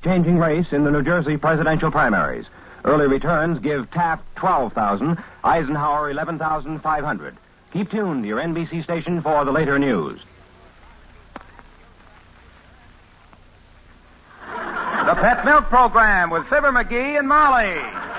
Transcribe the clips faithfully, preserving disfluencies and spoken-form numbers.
changing race in the New Jersey presidential primaries. Early returns give Taft twelve thousand, Eisenhower eleven thousand five hundred. Keep tuned to your N B C station for the later news. The Pet Milk Program with Fibber McGee and Molly.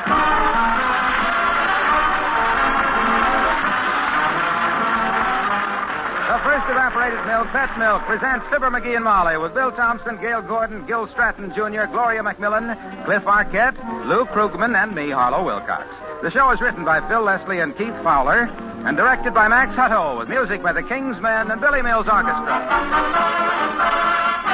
The first evaporated milk, Pet Milk, presents Fibber McGee and Molly with Bill Thompson, Gail Gordon, Gil Stratton Junior, Gloria McMillan, Cliff Arquette, Lou Krugman, and me, Harlow Wilcox. The show is written by Phil Leslie and Keith Fowler and directed by Max Hutto with music by the King's Men and Billy Mills Orchestra.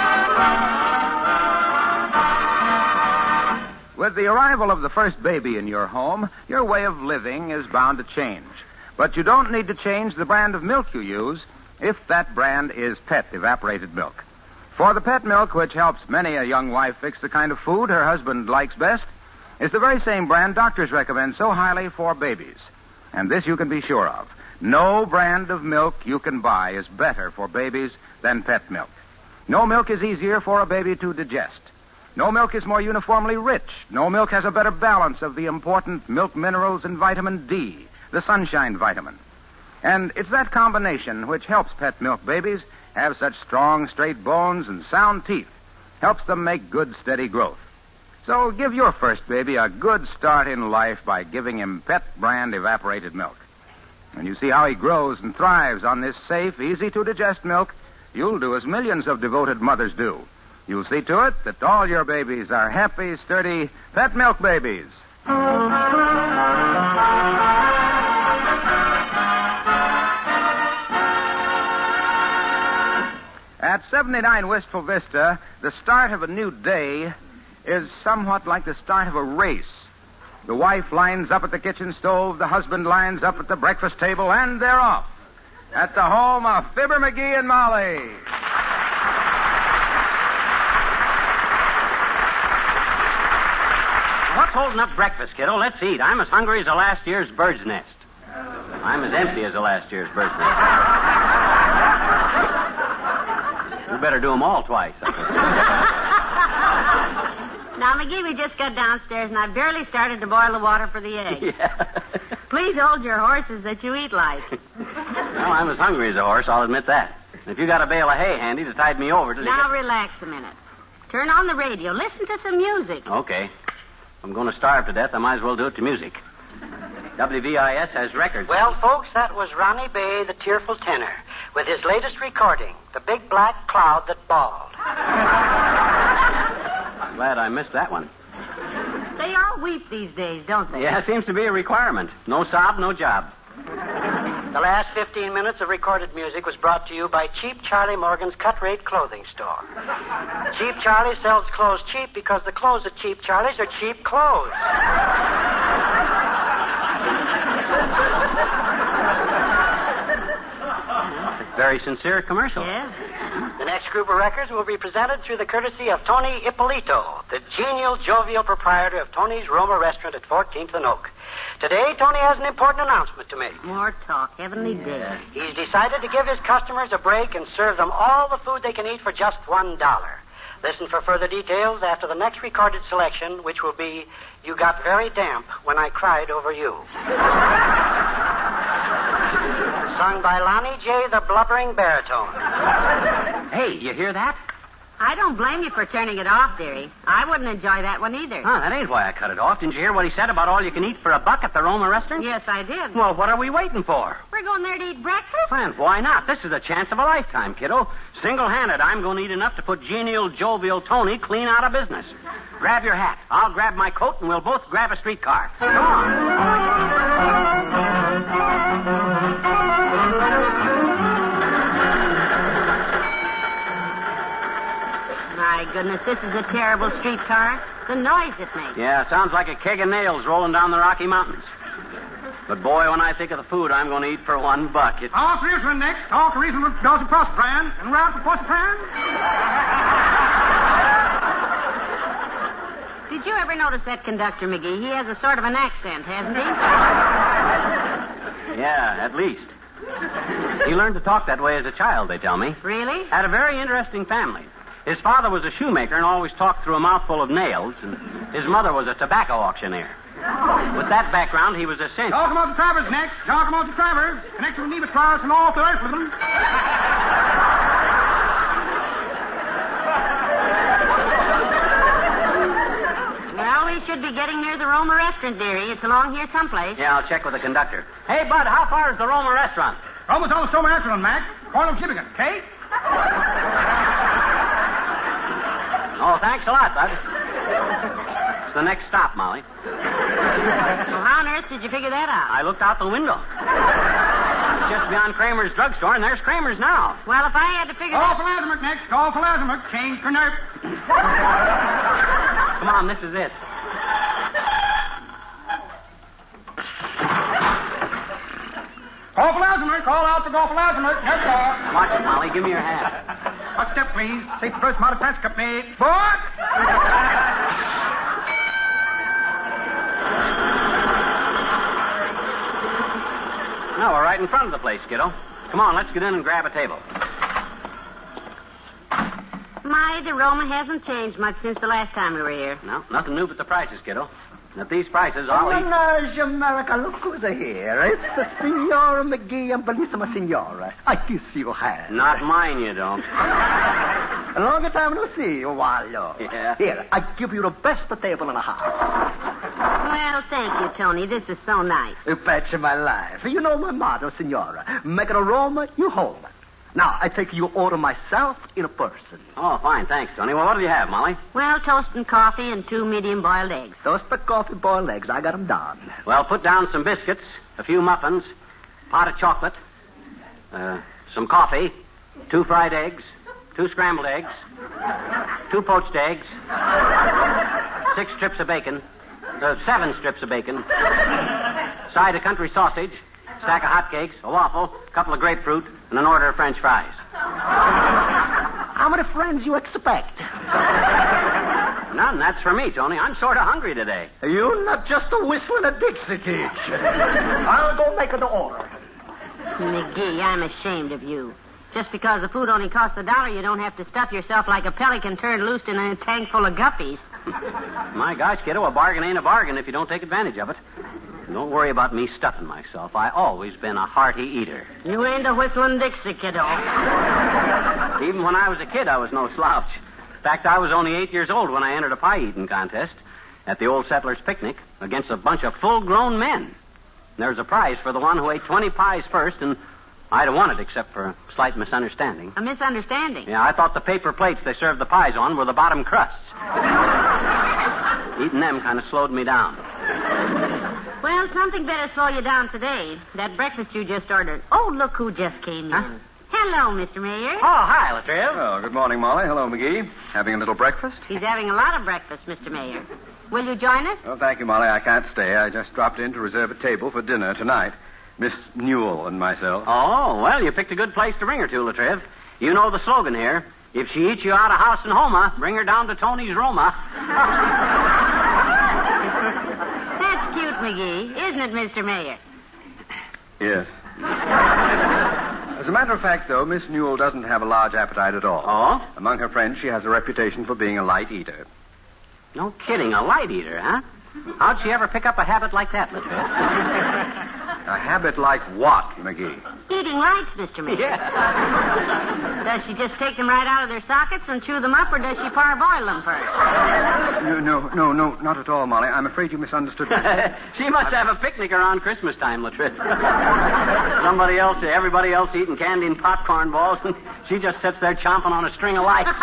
With the arrival of the first baby in your home, your way of living is bound to change. But you don't need to change the brand of milk you use if that brand is Pet evaporated milk. For the Pet milk, which helps many a young wife fix the kind of food her husband likes best, is the very same brand doctors recommend so highly for babies. And this you can be sure of. No brand of milk you can buy is better for babies than Pet milk. No milk is easier for a baby to digest. No milk is more uniformly rich. No milk has a better balance of the important milk minerals and vitamin D, the sunshine vitamin. And it's that combination which helps Pet milk babies have such strong, straight bones and sound teeth, helps them make good, steady growth. So give your first baby a good start in life by giving him Pet brand evaporated milk. When you see how he grows and thrives on this safe, easy-to-digest milk, you'll do as millions of devoted mothers do. You'll see to it that all your babies are happy, sturdy Pet milk babies. At seventy-nine Wistful Vista, the start of a new day is somewhat like the start of a race. The wife lines up at the kitchen stove, the husband lines up at the breakfast table, and they're off. At the home of Fibber McGee and Molly. What's holding up breakfast, kiddo? Let's eat. I'm as hungry as a last year's bird's nest. I'm as empty as a last year's bird's nest. You better do them all twice. Now, McGee, we just got downstairs, and I barely started to boil the water for the eggs. Yeah. Please hold your horses that you eat like. Well, I'm as hungry as a horse, I'll admit that. If you got a bale of hay handy to tide me over to... Now, relax a minute. Turn on the radio. Listen to some music. Okay. I'm going to starve to death. I might as well do it to music. W V I S has records. Well, folks, that was Ronnie Bay, the tearful tenor, with his latest recording, The Big Black Cloud That Balled. Glad I missed that one. They all weep these days, don't they? Yeah, it seems to be a requirement. No sob, no job. The last fifteen minutes of recorded music was brought to you by Cheap Charlie Morgan's cut-rate clothing store. Cheap Charlie sells clothes cheap because the clothes at Cheap Charlie's are cheap clothes. Very sincere commercial. Yeah. The next group of records will be presented through the courtesy of Tony Ippolito, the genial, jovial proprietor of Tony's Roma Restaurant at fourteenth and Oak. Today, Tony has an important announcement to make. More talk. Heavenly day. He's decided to give his customers a break and serve them all the food they can eat for just one dollar. Listen for further details after the next recorded selection, which will be You Got Very Damp When I Cried Over You. Sung by Lonnie J., the blubbering baritone. Hey, you hear that? I don't blame you for turning it off, dearie. I wouldn't enjoy that one either. Huh, that ain't why I cut it off. Didn't you hear what he said about all you can eat for a buck at the Roma Restaurant? Yes, I did. Well, what are we waiting for? We're going there to eat breakfast? And why not? This is a chance of a lifetime, kiddo. Single-handed, I'm going to eat enough to put genial, jovial Tony clean out of business. Grab your hat. I'll grab my coat, and we'll both grab a streetcar. Come on. My goodness, this is a terrible streetcar. The noise it makes. Yeah, sounds like a keg of nails rolling down the Rocky Mountains. But, boy, when I think of the food I'm going to eat for one buck, it... All serious next. All to reason with Dawson Prosperine and round for Prosperine. Did you ever notice that conductor, McGee? He has a sort of an accent, hasn't he? Yeah, at least. He learned to talk that way as a child, they tell me. Really? Had a very interesting family. His father was a shoemaker and always talked through a mouthful of nails, and his mother was a tobacco auctioneer. With that background, he was a cinch. Talk about the Travers next. Talk about the Travers. Connected with Nevis Claus and all the rest of them. Well, we should be getting near the Roma restaurant, dearie. It's along here someplace. Yeah, I'll check with the conductor. Hey, Bud, how far is the Roma restaurant? Almost on the Stone restaurant, Mac. Corner of Chippigan. Okay? Oh, thanks a lot, Bud. It's the next stop, Molly. Well, how on earth did you figure that out? I looked out the window. Just beyond Kramer's drugstore, and there's Kramer's now. Well, if I had to figure Call that... for Lazimak next. Call for Lazimak. Change for nerve. Come on, this is it. Call for Lazimak. Call out for Call for Lazimak. Next call. Watch it, Molly. Give me your hat. One step, please. Take the first mounted transcript, mate. Board! No, we're right in front of the place, kiddo. Come on, let's get in and grab a table. My, the Roma hasn't changed much since the last time we were here. No, nothing new but the prices, kiddo. And at these prices, I'll eat... Menage America, look who's here. It's the Signora McGee and Bellissima Signora. I kiss your hand. Not mine, you don't. A long time no see, Wallo. Yeah. Here, I give you the best table in the house. Well, thank you, Tony. This is so nice. You patch my life. You know my motto, Signora. Make it a Roma, you home it. Now, I take your order myself in a person. Oh, fine. Thanks, Tony. Well, what do you have, Molly? Well, toast and coffee and two medium-boiled eggs. Toast but coffee, boiled eggs. I got them done. Well, put down some biscuits, a few muffins, pot of chocolate, uh, some coffee, two fried eggs, two scrambled eggs, two poached eggs, six strips of bacon, uh, seven strips of bacon, side of country sausage, stack of hotcakes, a waffle, a couple of grapefruit, and an order of French fries. How many friends you expect? None. That's for me, Tony. I'm sort of hungry today. You're not just a whistling a Dixie kid. I'll go make the order. McGee, I'm ashamed of you. Just because the food only costs a dollar, you don't have to stuff yourself like a pelican turned loose in a tank full of guppies. My gosh, kiddo, a bargain ain't a bargain if you don't take advantage of it. Don't worry about me stuffing myself. I always been a hearty eater. You ain't a whistling Dixie, kiddo. Even when I was a kid, I was no slouch. In fact, I was only eight years old when I entered a pie-eating contest at the Old Settlers' Picnic against a bunch of full-grown men. There was a prize for the one who ate twenty pies first, and I'd have won it except for a slight misunderstanding. A misunderstanding? Yeah, I thought the paper plates they served the pies on were the bottom crusts. Eating them kind of slowed me down. Well, something better slow you down today. That breakfast you just ordered. Oh, look who just came Huh? in. Hello, Mister Mayor. Oh, hi, Latriv. Well, good morning, Molly. Hello, McGee. Having a little breakfast? He's having a lot of breakfast, Mister Mayor. Will you join us? Oh, thank you, Molly. I can't stay. I just dropped in to reserve a table for dinner tonight. Miss Newell and myself. Oh, well, you picked a good place to bring her to, Latriv. You know the slogan here. If she eats you out of house in Homa, bring her down to Tony's Roma. That's cute, McGee, isn't it, Mister Mayor? Yes. As a matter of fact, though, Miss Newell doesn't have a large appetite at all. Oh? Among her friends, she has a reputation for being a light eater. No kidding, a light eater, huh? How'd she ever pick up a habit like that, Latriv? A habit like what, McGee? Eating lights, Mister Mayor. Yeah. Does she just take them right out of their sockets and chew them up, or does she parboil them first? No, no, no, no, not at all, Molly. I'm afraid you misunderstood me. She must have a picnic around Christmas time, Latriv. Somebody else, everybody else eating candy and popcorn balls, and she just sits there chomping on a string of lights.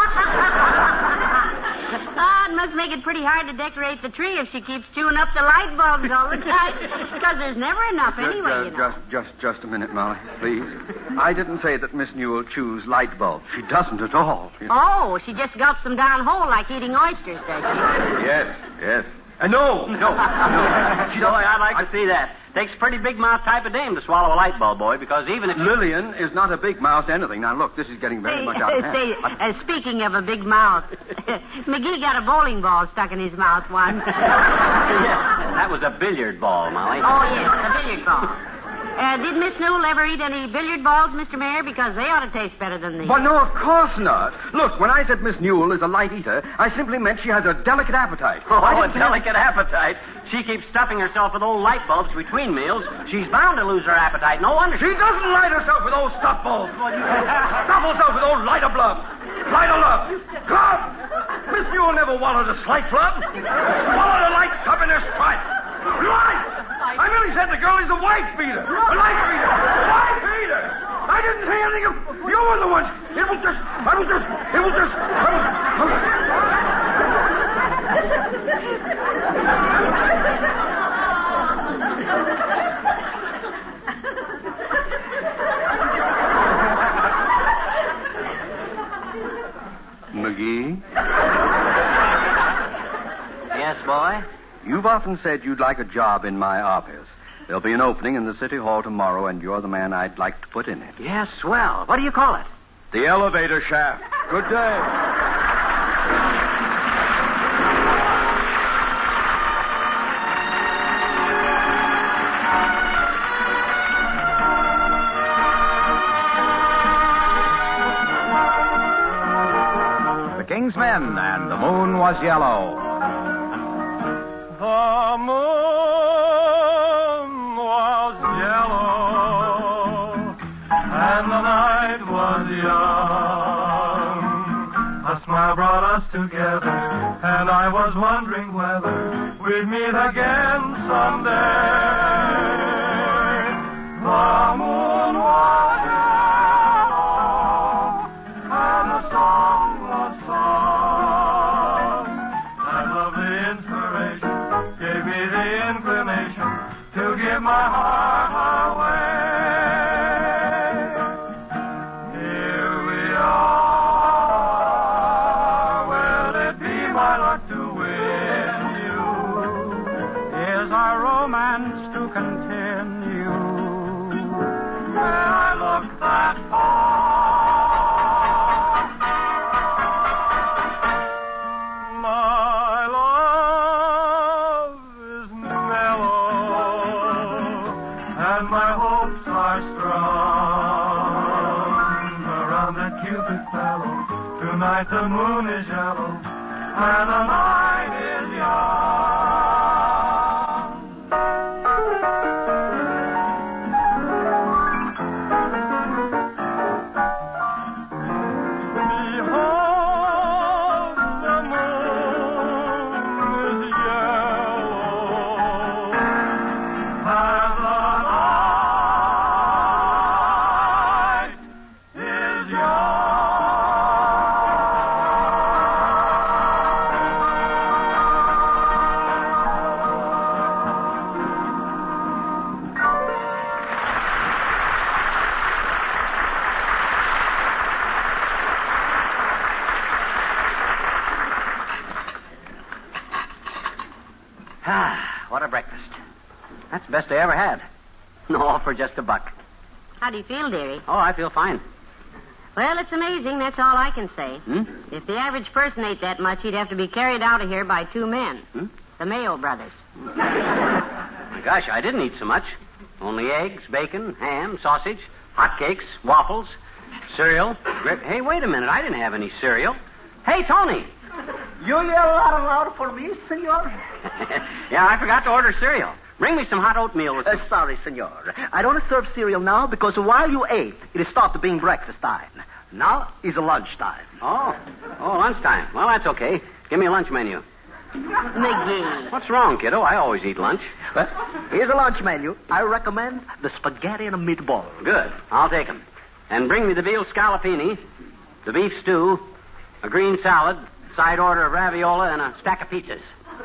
Oh, it must make it pretty hard to decorate the tree if she keeps chewing up the light bulbs all the time. Because there's never enough anyway, just, you know. just, just, just a minute, Molly, please. I didn't say that Miss Newell chews light bulbs. She doesn't at all. You know. Oh, she just gulps them down whole like eating oysters, does she? Yes, yes. Uh, no, no, no. She don't, I'd like to see that. Takes a pretty big mouth type of dame to swallow a light bulb, boy, because even if... Lillian is not a big mouth anything. Now, look, this is getting very Say, much out of hand. say, uh, speaking of a big mouth, McGee got a bowling ball stuck in his mouth once. Yeah, that was a billiard ball, Molly. Oh, yes, a billiard ball. Uh, did Miss Newell ever eat any billiard balls, Mister Mayor? Because they ought to taste better than these. But no, of course not. Look, when I said Miss Newell is a light eater, I simply meant she has a delicate appetite. Oh, I a didn't say- delicate appetite. She keeps stuffing herself with old light bulbs between meals. She's bound to lose her appetite. No wonder. She doesn't light herself with old stuff bulbs. Stuff herself with old lighter blub. Lighter love. Club! Miss Newell never wallowed a slight flub. Swallowed a light cup in her spite. Light! I merely said the girl is a wife beater. A life beater. A wife beater! I didn't say anything of... You were the one. It was just... I was just... It was just... I was... I was... McGee? Yes, boy? You've often said you'd like a job in my office. There'll be an opening in the City Hall tomorrow, and you're the man I'd like to put in it. Yes, swell. What do you call it? The elevator shaft. Good day. The King's Men and the Moon Was Yellow. The moon was yellow, and the night was young. A smile brought us together, and I was wondering whether we'd meet again someday. The moon was yellow, and the song was sung. That lovely inspiration gave me the inclination to give my heart away. Here we are. Will it be my luck to win you? Is our romance to continue? May I look that far? My love is mellow, and my hopes are strong. Around that Cupid fellow, tonight the moon is yellow, and the night is young. Behold, the moon is yellow, and the night is Ah, what a breakfast. That's the best I ever had. No, for just a buck. How do you feel, dearie? Oh, I feel fine. Well, it's amazing. That's all I can say. Hmm? If the average person ate that much, he'd have to be carried out of here by two men. Hmm? The Mayo brothers. My gosh, I didn't eat so much. Only eggs, bacon, ham, sausage, hot cakes, waffles, cereal. Gra- hey, wait a minute. I didn't have any cereal. Hey, Tony. You yell out loud for me, senor? Yeah, I forgot to order cereal. Bring me some hot oatmeal with Uh, sorry, senor. I don't serve cereal now because while you ate, it stopped being breakfast time. Now is lunch time. Oh, oh, lunchtime. Well, that's okay. Give me a lunch menu. McGee. What's wrong, kiddo? I always eat lunch. Well, here's a lunch menu. I recommend the spaghetti and a meatball. Good. I'll take 'em. And bring me the veal scallopini, the beef stew, a green salad, side order of raviola, and a stack of pizzas.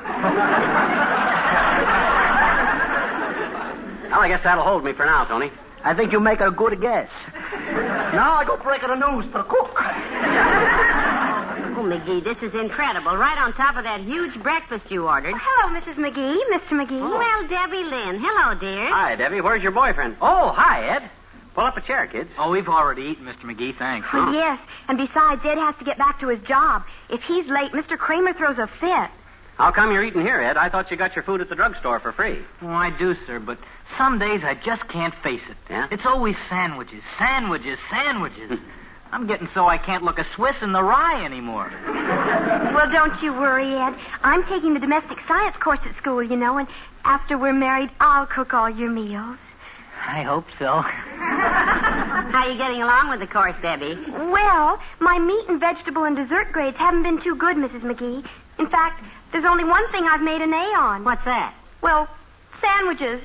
Well, I guess that'll hold me for now, Tony. I think you make a good guess. Now I go break the news to the cook. Oh, McGee, this is incredible. Right on top of that huge breakfast you ordered. Hello, Missus McGee. Mister McGee. Oh. Well, Debbie Lynn. Hello, dear. Hi, Debbie. Where's your boyfriend? Oh, hi, Ed. Pull up a chair, kids. Oh, we've already eaten, Mister McGee, thanks. Oh, yes, and besides, Ed has to get back to his job. If he's late, Mister Kramer throws a fit. How come you're eating here, Ed? I thought you got your food at the drugstore for free. Oh, I do, sir, but some days I just can't face it. Yeah? It's always sandwiches, sandwiches, sandwiches. I'm getting so I can't look a Swiss in the rye anymore. Well, don't you worry, Ed. I'm taking the domestic science course at school, you know, and after we're married, I'll cook all your meals. I hope so. How are you getting along with the course, Debbie? Well, my meat and vegetable and dessert grades haven't been too good, Missus McGee. In fact, there's only one thing I've made an A on. What's that? Well, sandwiches.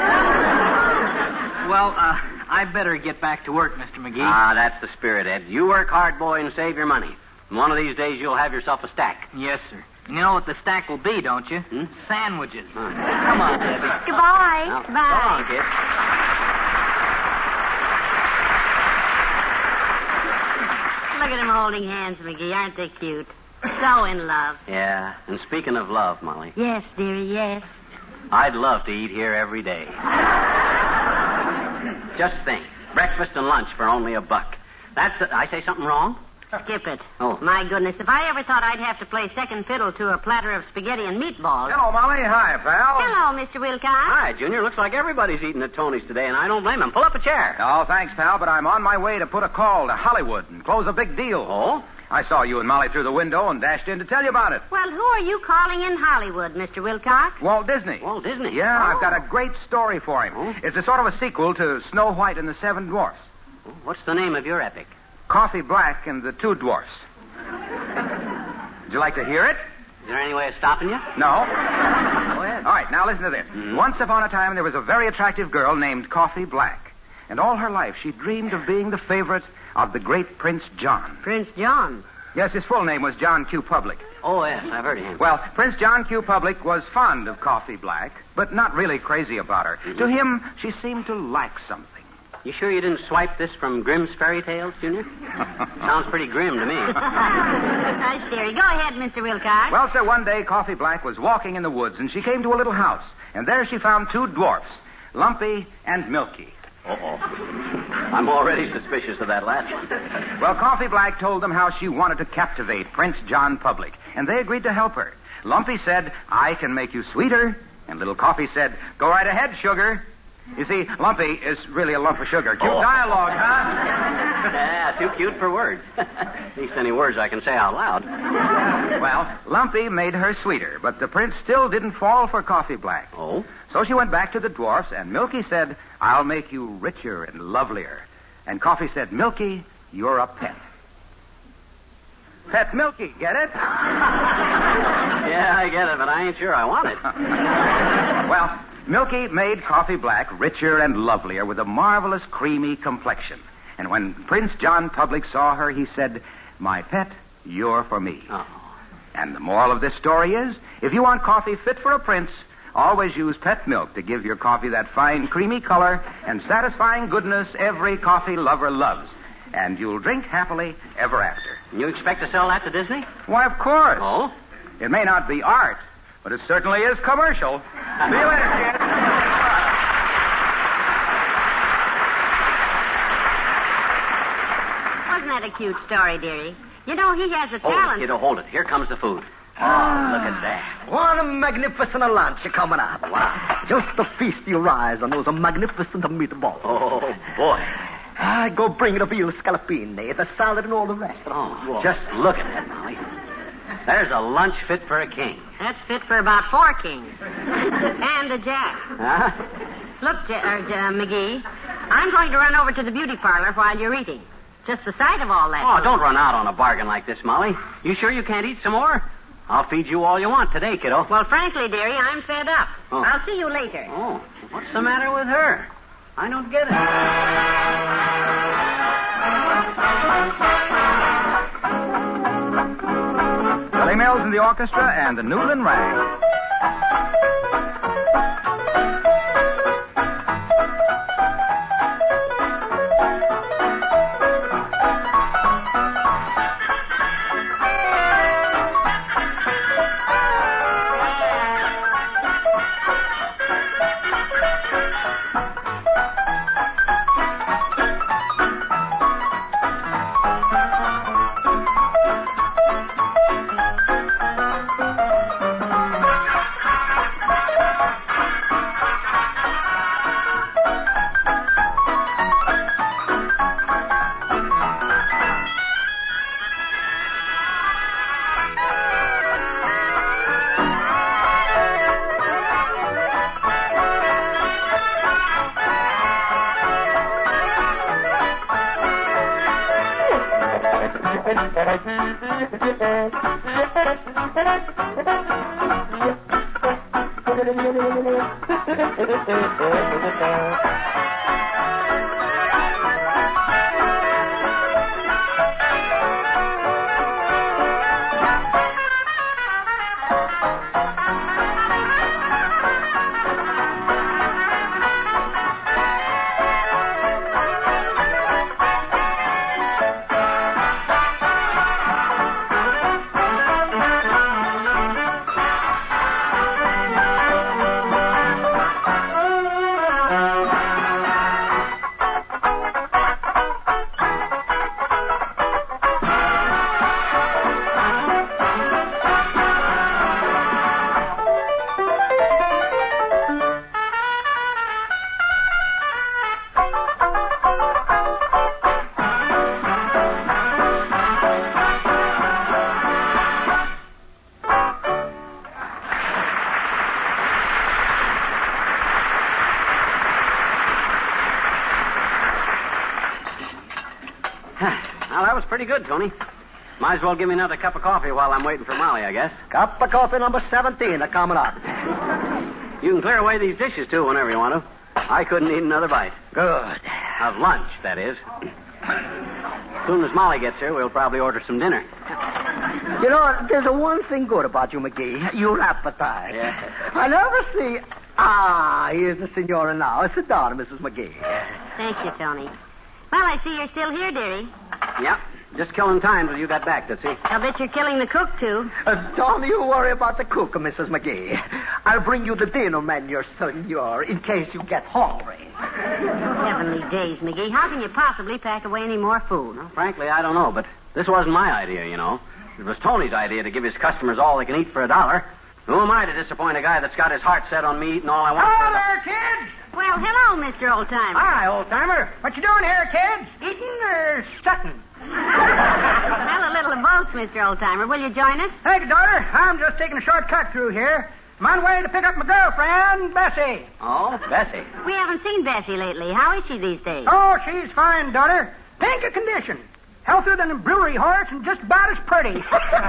Well, uh, I better get back to work, Mister McGee. Ah, that's the spirit, Ed. You work hard, boy, and save your money. And one of these days you'll have yourself a stack. Yes, sir. You know what the stack will be, don't you? Hmm? Sandwiches. Huh. Come on, Debbie. Goodbye. Now, Bye. So long, kid. Look at them holding hands, McGee. Aren't they cute? So in love. Yeah, and speaking of love, Molly, Yes, dearie, yes. I'd love to eat here every day. Just think, breakfast and lunch for only a buck. That's the... I say something wrong? Skip it. Oh. My goodness, if I ever thought I'd have to play second fiddle to a platter of spaghetti and meatballs. Hello, Molly. Hi, pal. Hello, Mister Wilcox. Hi, Junior. Looks like everybody's eating at Tony's today, and I don't blame him. Pull up a chair. Oh, thanks, pal, but I'm on my way to put a call to Hollywood and close a big deal. Oh? I saw you and Molly through the window and dashed in to tell you about it. Well, who are you calling in Hollywood, Mister Wilcox? Walt Disney. Walt Disney? Yeah, Oh. I've got a great story for him. Oh. It's a sort of a sequel to Snow White and the Seven Dwarfs. What's the name of your epic? Coffee Black and the Two Dwarfs. Would you like to hear it? Is there any way of stopping you? No. Go ahead. All right, now listen to this. Mhm. Once upon a time, there was a very attractive girl named Coffee Black. And all her life, she dreamed of being the favorite of the great Prince John. Prince John. Yes, his full name was John Q. Public. Oh, yes, I've heard of him. Well, Prince John Q. Public was fond of Coffee Black, but not really crazy about her. Mhm. To him, she seemed to lack something. You sure you didn't swipe this from Grimm's Fairy Tales, Junior? Sounds pretty grim to me. Nice, dearie. Go ahead, Mister Wilcox. Well, sir, one day Coffee Black was walking in the woods, and she came to a little house. And there she found two dwarfs, Lumpy and Milky. Uh-oh. I'm already suspicious of that last one. Well, Coffee Black told them how she wanted to captivate Prince John Public, and they agreed to help her. Lumpy said, I can make you sweeter, and little Coffee said, go right ahead, sugar. You see, Lumpy is really a lump of sugar. Cute Oh. dialogue, huh? Yeah, too cute for words. At least any words I can say out loud. Well, Lumpy made her sweeter, but the prince still didn't fall for Coffee Black. Oh? So she went back to the dwarfs, and Milky said, I'll make you richer and lovelier. And Coffee said, Milky, you're a pet. Pet Milky, get it? Yeah, I get it, but I ain't sure I want it. Well, Milky made Coffee Black richer and lovelier with a marvelous creamy complexion. And when Prince John Public saw her, he said, my pet, you're for me. Oh. And the moral of this story is, if you want coffee fit for a prince, always use pet milk to give your coffee that fine, creamy color and satisfying goodness every coffee lover loves. And you'll drink happily ever after. You expect to sell that to Disney? Why, of course. Oh? It may not be art, but it certainly is commercial. See you later, kid. Wasn't that a cute story, dearie? You know, he has a Hold it, talent. kiddo, hold it. Here comes the food. Oh, look at that. What a magnificent lunch coming up. Wow. Just to feast your eyes on those magnificent meatballs. Oh, boy. Ah, go bring the veal scallopine, the salad, and all the rest. Oh, just look at that, Molly. There's a lunch fit for a king. That's fit for about four kings. And a jack. Huh? Look, J- uh, J- uh, McGee, I'm going to run over to the beauty parlor while you're eating. Just the sight of all that. Oh, food. don't run out on a bargain like this, Molly. You sure you can't eat some more? I'll feed you all you want today, kiddo. Well, frankly, dearie, I'm fed up. Oh. I'll see you later. Oh, what's the matter with her? I don't get it. Billy Mills in the orchestra and the Newlyn Rag. Well, that was pretty good, Tony. Might as well give me another cup of coffee while I'm waiting for Molly, I guess. Cup of coffee number seventeen are coming up. You can clear away these dishes, too, whenever you want to. I couldn't eat another bite. Good. Of lunch, that is. As soon as Molly gets here, we'll probably order some dinner. You know, there's a one thing good about you, McGee. Your appetite. Yeah. I never see... Ah, here's the senora now. Sit down, Missus McGee. Thank you, Tony. Well, I see you're still here, dearie. Yep. Just killing time till you got back, Tootsie. I'll bet you're killing the cook, too. Uh, don't you worry about the cook, Missus McGee. I'll bring you the dinner menu, senor, in case you get hungry. Heavenly days, McGee. How can you possibly pack away any more food? Well, frankly, I don't know, but this wasn't my idea, you know. It was Tony's idea to give his customers all they can eat for a dollar. Who am I to disappoint a guy that's got his heart set on me eating all I want? Hello there, kids. Well, hello, Mister Oldtimer. Hi, old-timer. What you doing here, kids? Eating or strutting? Well, a little of both, Mister Oldtimer. Will you join us? Thank you, daughter. I'm just taking a short cut through here. I'm on way to pick up my girlfriend, Bessie. Oh, Bessie. We haven't seen Bessie lately. How is she these days? Oh, she's fine, daughter. Pink of condition. Healthier than a brewery horse and just about as pretty.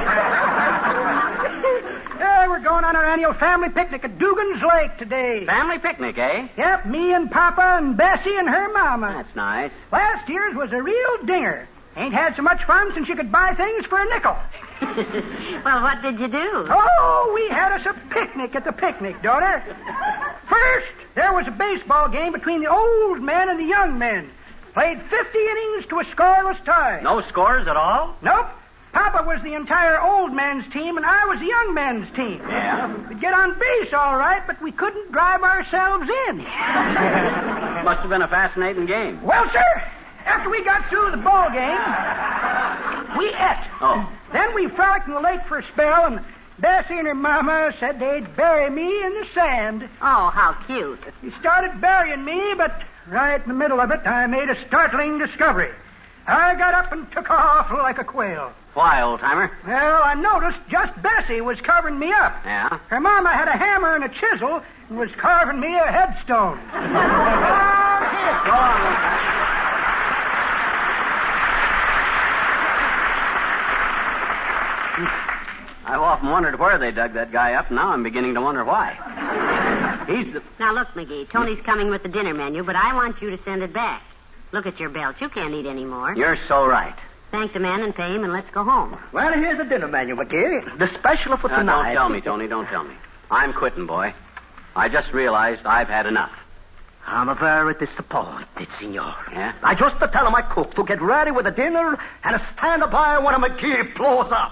Yeah, we're going on our annual family picnic at Dugan's Lake today. Family picnic, eh? Yep, me and Papa and Bessie and her mama. That's nice. Last year's was a real dinger. Ain't had so much fun since you could buy things for a nickel. Well, what did you do? Oh, we had us a picnic at the picnic, daughter. First, there was a baseball game between the old men and the young men. Played fifty innings to a scoreless tie. No scores at all? Nope. Papa was the entire old men's team, and I was the young men's team. Yeah? We'd get on base all right, but we couldn't drive ourselves in. Must have been a fascinating game. Well, sir, after we got through the ball game, we ate. Oh. Then we frolicked in the lake for a spell, and Bessie and her mama said they'd bury me in the sand. Oh, how cute. They started burying me, but right in the middle of it, I made a startling discovery. I got up and took off like a quail. Why, old-timer? Well, I noticed just Bessie was covering me up. Yeah? Her mama had a hammer and a chisel and was carving me a headstone. Go on, I've often wondered where they dug that guy up, and now I'm beginning to wonder why. He's the... Now, look, McGee, Tony's coming with the dinner menu, but I want you to send it back. Look at your belt. You can't eat any more. You're so right. Thank the man and pay him, and let's go home. Well, here's the dinner menu, McGee. The special for Now, tonight. don't tell me, Tony. Don't tell me. I'm quitting, boy. I just realized I've had enough. I'm very disappointed, senor. Yeah? I just to tell my cook to get ready with the dinner and to stand by when McGee blows up.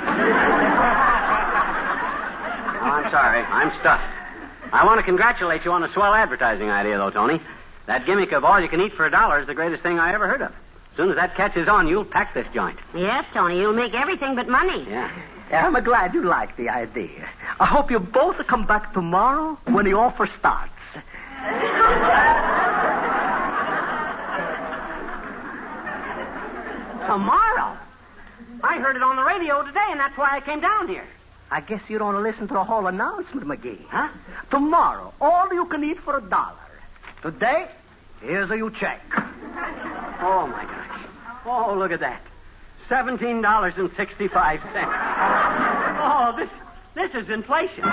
Oh, I'm sorry. I'm stuffed. I want to congratulate you on a swell advertising idea, though, Tony. That gimmick of all you can eat for a dollar is the greatest thing I ever heard of. As soon as that catches on, you'll pack this joint. Yes, Tony, you'll make everything but money. Yeah. Yeah, I'm glad you like the idea. I hope you both come back tomorrow when the offer starts. Tomorrow? I heard it on the radio today, and that's why I came down here. I guess you don't listen to the whole announcement, McGee, huh? Tomorrow, all you can eat for a dollar. Today, here's a you check. Oh, my gosh. Oh, look at that. seventeen dollars and sixty-five cents. Oh, this this is inflation.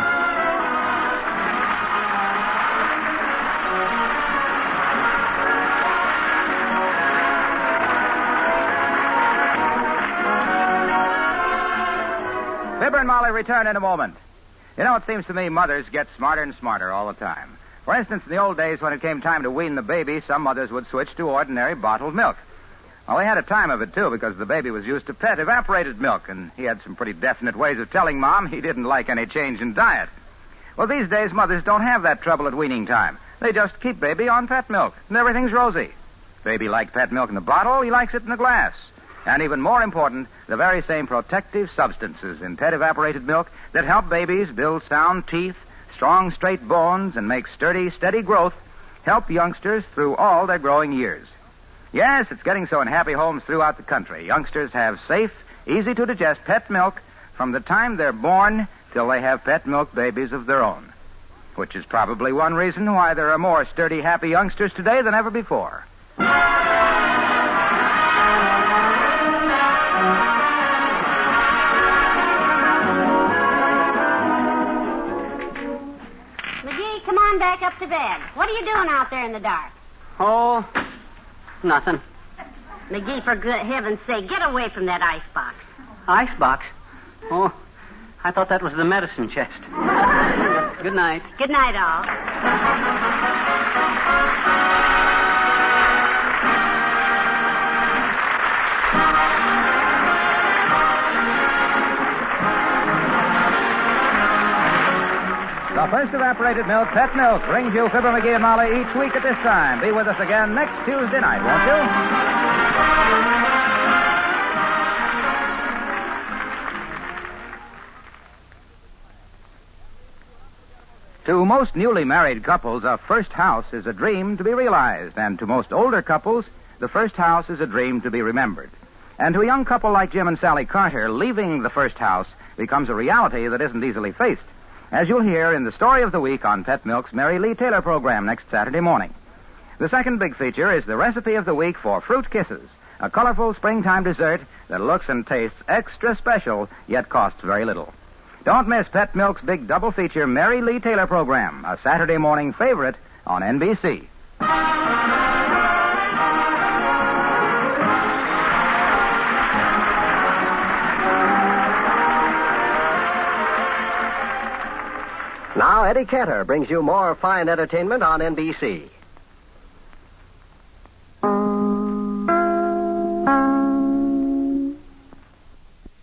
Fibber and Molly return in a moment. You know, it seems to me mothers get smarter and smarter all the time. For instance, in the old days when it came time to wean the baby, some mothers would switch to ordinary bottled milk. Well, they had a time of it, too, because the baby was used to pet evaporated milk, and he had some pretty definite ways of telling Mom he didn't like any change in diet. Well, these days, mothers don't have that trouble at weaning time. They just keep baby on pet milk, and everything's rosy. Baby liked pet milk in the bottle, he likes it in the glass. And even more important, the very same protective substances in pet evaporated milk that help babies build sound teeth, strong, straight bones, and make sturdy, steady growth help youngsters through all their growing years. Yes, it's getting so in happy homes throughout the country. Youngsters have safe, easy-to-digest pet milk from the time they're born till they have pet milk babies of their own, which is probably one reason why there are more sturdy, happy youngsters today than ever before. Back up to bed. What are you doing out there in the dark? Oh, nothing. McGee, for good heaven's sake, get away from that icebox. Icebox? Oh, I thought that was the medicine chest. Good night. Good night, all. The first evaporated milk, Pet Milk, brings you Fibber, McGee, and Molly each week at this time. Be with us again next Tuesday night, won't you? To most newly married couples, a first house is a dream to be realized. And to most older couples, the first house is a dream to be remembered. And to a young couple like Jim and Sally Carter, leaving the first house becomes a reality that isn't easily faced, as you'll hear in the story of the week on Pet Milk's Mary Lee Taylor program next Saturday morning. The second big feature is the recipe of the week for Fruit Kisses, a colorful springtime dessert that looks and tastes extra special, yet costs very little. Don't miss Pet Milk's big double feature Mary Lee Taylor program, a Saturday morning favorite on N B C. Now, Eddie Cantor brings you more fine entertainment on N B C.